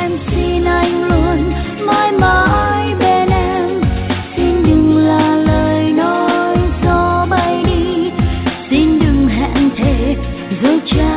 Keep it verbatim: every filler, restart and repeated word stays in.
em, xin anh luôn mãi mãi bên em. Xin đừng là lời nói gió bay đi, xin đừng hẹn thề rồi trái